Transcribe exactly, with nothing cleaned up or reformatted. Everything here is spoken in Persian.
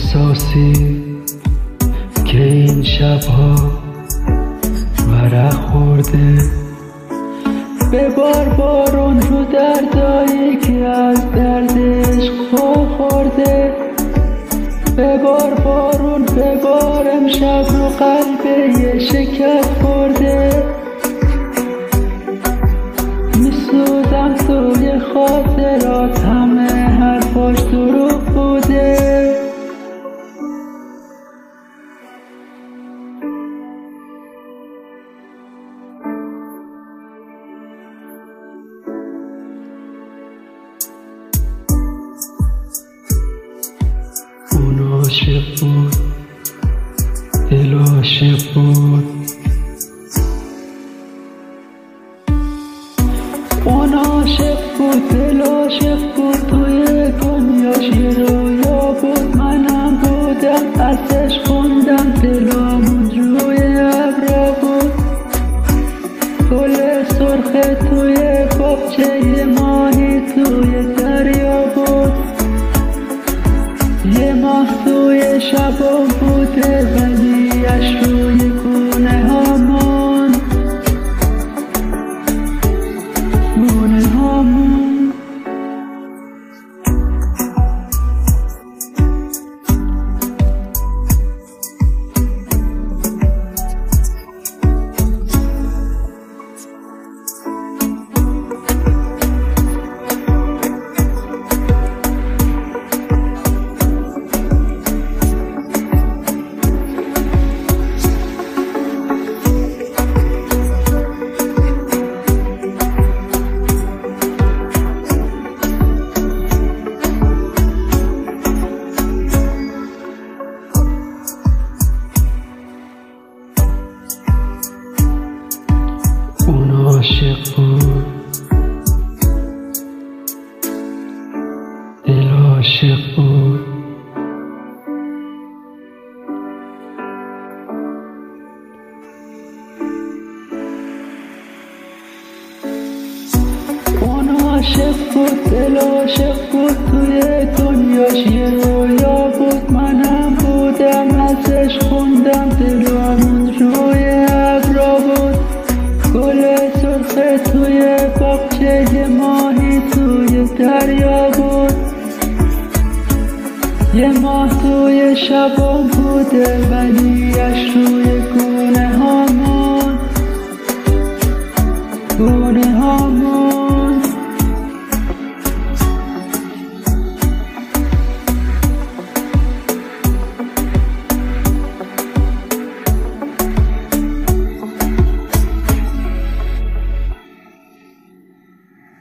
احساسی که این شبها ورق خورده، ببار بارون رو دردایی که از درد عشق خورده، ببار بارون ببار امشب رو قلب یه شکست خورده، میسوزم توی خاطرات همه حرفاش دروغ بوده. اون عاشق بود، دل عاشق بود، اون عاشق بود، دل عاشق بود، توی دنیاش یه رویا بود، منم بودم ازش خوندم، دلامون روی ابرا بود، گل سرخ توی باغچه ماهی توی دریا بود، یه ماه توی شبا بوده ولی اش روی گونه هامون گونه هامون. اون عاشق بود، دل عاشق بود، اون عاشق بود، دل عاشق بود، توی دنیاش یه رویا بود، منم بودم ازش خوندم، دلامون روی ابرا بود، گل سرخ توی باغچه ماهی توی دریا بود، یه ماه توی شبام بوده ولی اش روی گونه ها